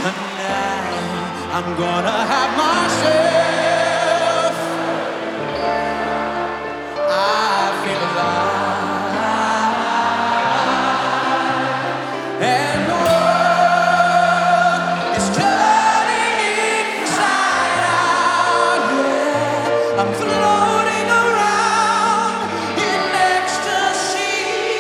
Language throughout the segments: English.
Tonight I'm gonna have myself. I feel alive, and the world is turning inside out. Yeah, I'm floating around in ecstasy.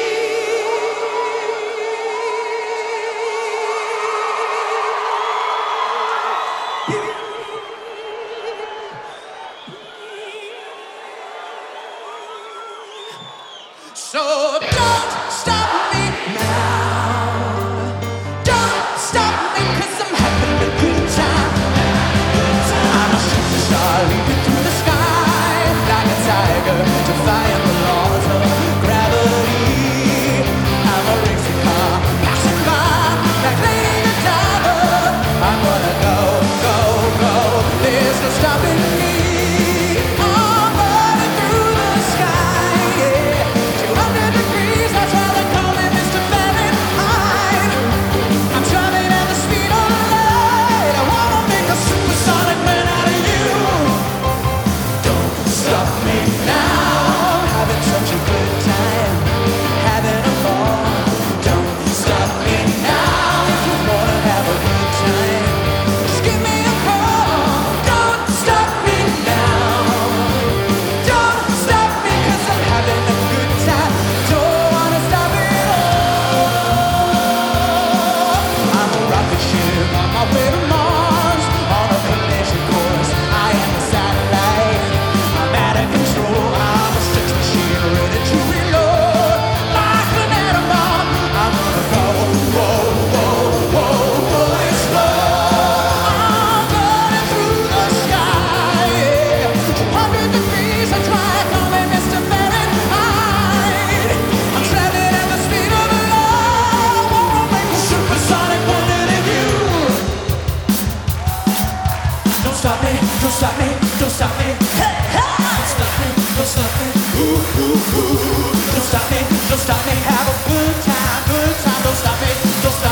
So don't stop me now. Don't stop me, 'cause I'm having a good time. I'm a shooting star leaping through the sky like a tiger, defying the laws of gravity. I'm a racing car passing by like Lady Godiva. I'm gonna go, go, go. There's no stopping me. I'm running through the sky, yeah. 200 degrees, that's why they call me Mr. Fahrenheit. I'm driving at the speed of light. I wanna make a supersonic man out of you. Don't stop me now. Having such a good time, having a ball. Don't stop me now. If you wanna have a good time, just give me a call. Don't stop me now. Don't stop me, 'cause I'm having a good time. Don't wanna stop it all. I'm a rocket ship on my way to Mars, on a collision course. I am a satellite. I'm out of control. I'm a sex machine ready to reload. Like an atom bomb, I'm gonna go, whoa, whoa, whoa, whoa, it's slow. I'm running through the sky, yeah. 200 degrees, that's why I call me Mr. Fahrenheit. I'm traveling at the speed of light. I wanna make a supersonic wonder of you. Don't stop me, don't stop me, don't stop me. Hey, hey! Don't stop me, don't stop me. Ooh, ooh, ooh. Don't stop me, don't stop me. Have a good time, good time. Don't stop me, don't stop me.